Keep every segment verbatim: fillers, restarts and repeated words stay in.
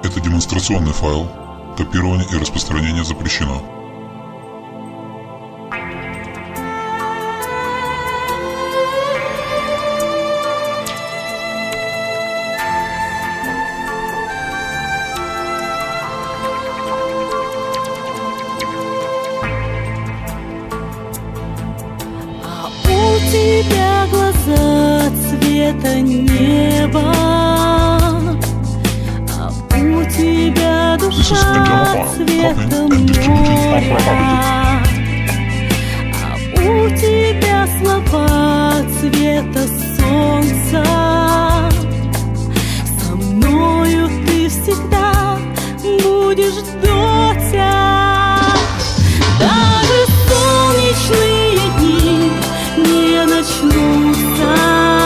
Это демонстрационный файл. Копирование и распространение запрещено. А у тебя глаза цвета неба, у тебя душа цвета моря, а у тебя слова цвета солнца. Со мною ты всегда будешь дотя. Даже солнечные дни не начнутся,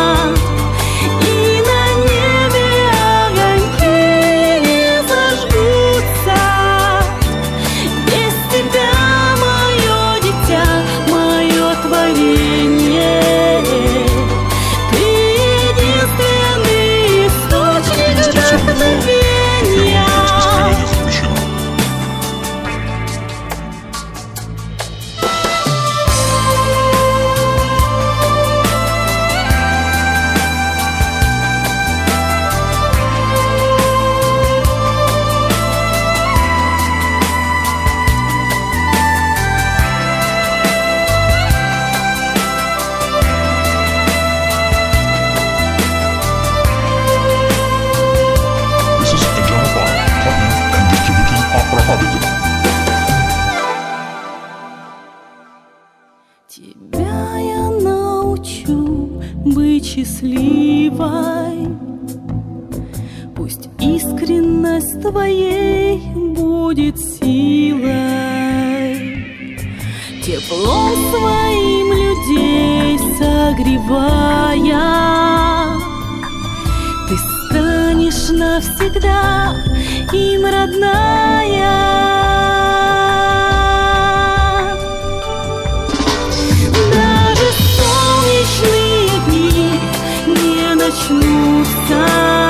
тебя я научу быть счастливой. Пусть искренность твоей будет силой, теплом своим людей согревая. Ты станешь навсегда им родная. Начнутся.